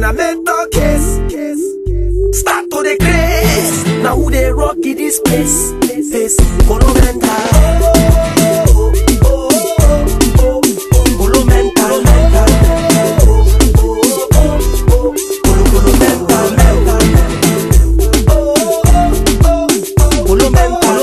a mental case. Start to the craze. Now who they rock in this place? Face Colo Mental. Colo Mental. Colo Mental. Colo Mental.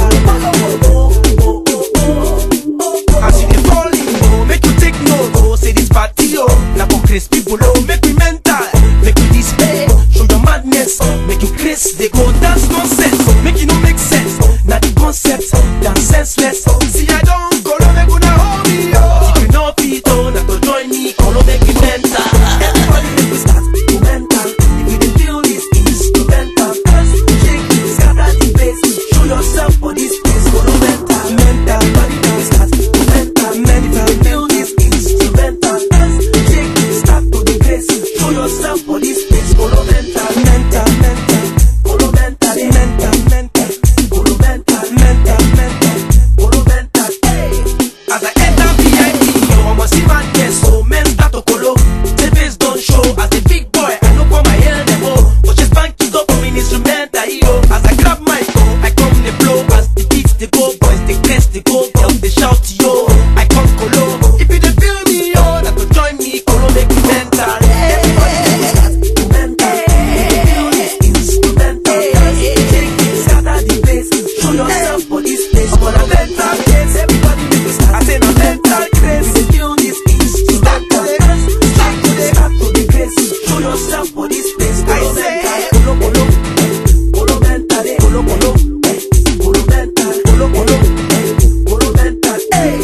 As you dey fall in, make you take note. Oh, say this party, oh, now for crazy people, oh, make me mental, make you display, show your madness, make you crazy, they go dance nonsense, make you no make sense. Now the concept, dance senseless. See I don't Colo make una hold me, oh. If you know fit, oh, now to join me, Colo make me mental. Everybody make we start to mental. If you dey feel this instrumental, dance, shake, scatter the place, show yourself for this place, Colo Mental, mental. Everybody make we start to mental, mental. If you feel this instrumental, dance, shake, start to the place, show yourself for this place, Colo Mental, mental, mental. Colo Mental, mental, mental. Colo Mental, mental, mental. Colo Mental, hey. As I enter VIP, yo, I must see my guest, so men start to Colo. The face don't show, as a big boy, I know for my hair them oh. But just bank it up for me instrumental, yo. As I grab my phone, I come the blow. As the beats they go, boys they press, they go, girls they shout, yo. I come Colo. If you dey feel me, yo, that to join me, Colo make me mental. Everybody make me start to mental. Feel this instrumental, shake it, scatter the place, show yourself for this place. I'm on a mental case. Everybody make me start. I say no mental craze. We dey feel this instrumental, start to the place, show yourself for this place. I say Colo Colo, Colo Mental, Colo Colo, Colo Mental, Colo Colo, Colo Mental, hey,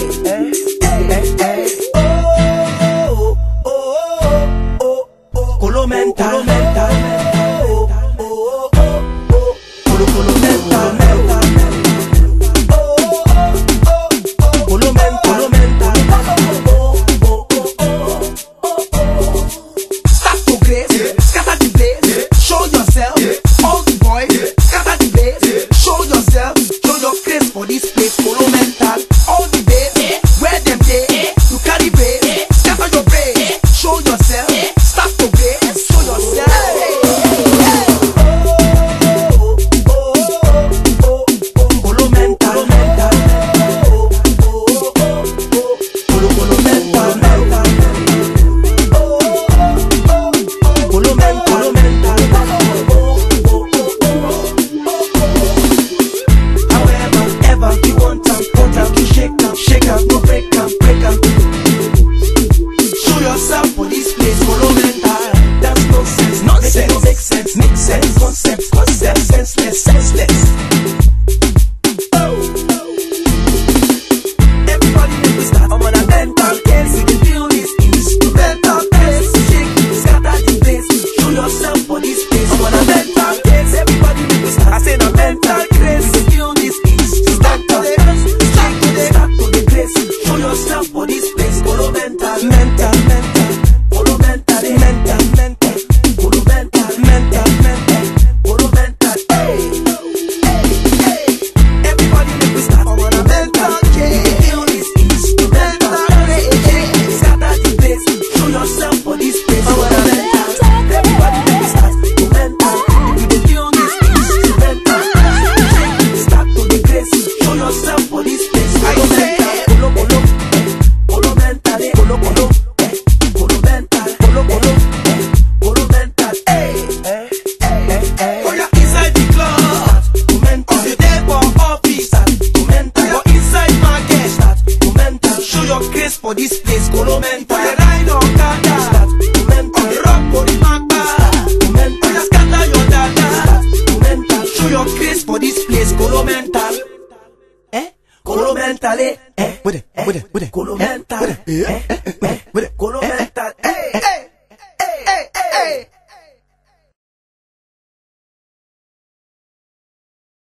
oh, oh, oh, oh, oh, Colo Mental, Colo Mental, oh, oh, oh, oh, Colo Mental, mental, oh, oh, oh, Colo Mental, oh, oh, oh. Start to grace, scatter the place, show yourself. All the boys, scatter the place, show yourself. Show your grace for this place, Colo Mental. All the bass, where them day, you carry bass, scatter your brain, show yourself. Start to grace, show yourself. Colo Mental, mental. Colo Mental, mental. Colo Mental, mental. However, ever you want them, put them, you shake them, no break them, break them. Show yourself for this place, Colo Mental. That's nonsense, nonsense, make sense, make sense, concepts, concepts, senseless, senseless. Everybody make we start. I'm on a mental case. We can feel this instrumental case. Shake, scatter the place, show yourself for this place. I'm on a mental case. Everybody make we start. I say no mental case. We can feel this instrumental case. Shake, start to the place, show yourself for this place. Colo Mental, mental, mental. Colo Mental, mental, mental. Colo Mental, mental, mental. Colo Mental, hey, hey. Everybody make we start. I'm on a mental case. Feel this instrumental case. Shake, scatter the place, show yourself for this place. I'm on a mental. Everybody make we start to mental. If you dey feel this instrumental, shake, start to the place, show yourself for this place. I say Colo Colo, Colo Mental, Colo Colo, Colo Mental, Colo Colo, Colo Mental, hey, hey, hey. For your inside the club, to mental. If you there for office, to mental. For inside market, to mental. Show your grace for this place, Colo Mental. For the ride on Okada, to mental. On the rock for the magba, to mental. For scatter your data, to mental. Show your grace for this place, Colo Mental. Colo Mental, with it, Colo Mental, with it, Colo Mental.